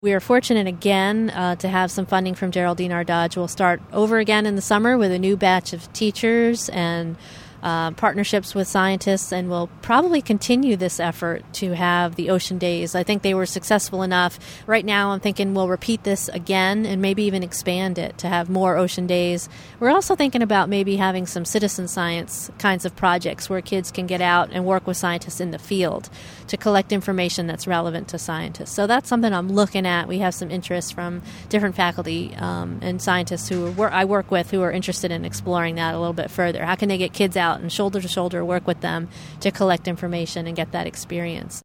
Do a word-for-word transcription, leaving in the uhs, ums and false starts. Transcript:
We are fortunate again uh, to have some funding from Geraldine R. Dodge. We'll start over again in the summer with a new batch of teachers and uh, partnerships with scientists, and we'll probably continue this effort to have the Ocean Days. I think they were successful enough. Right now I'm thinking we'll repeat this again and maybe even expand it to have more Ocean Days. We're also thinking about maybe having some citizen science kinds of projects where kids can get out and work with scientists in the field to collect information that's relevant to scientists. So that's something I'm looking at. We have some interest from different faculty um, and scientists who wor- I work with who are interested in exploring that a little bit further. How can they get kids out and shoulder to shoulder work with them to collect information and get that experience?